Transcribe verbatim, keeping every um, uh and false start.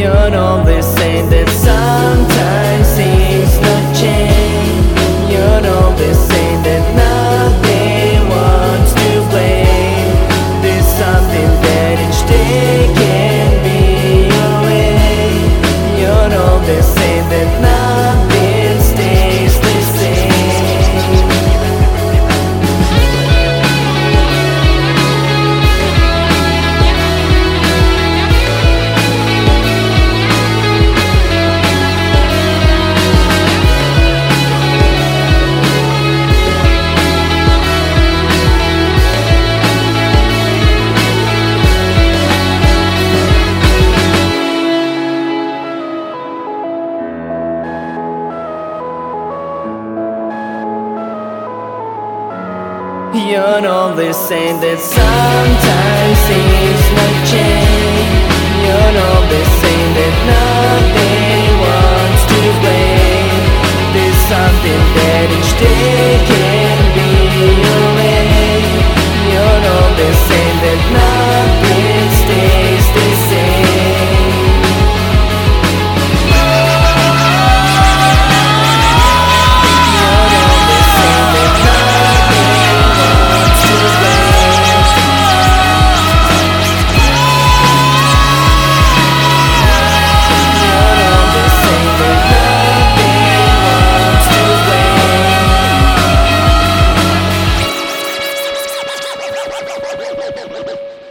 You know they say that sometimes things don't change. You know they say that nothing wants to blame. There's something that each day can be your way. You know they say that nothing stays the same. You know they say that sometimes things might change. You know they say that nothing wants to blame. There's something that each day can be your way. You know they say that nothing stays the same. We'll be right back.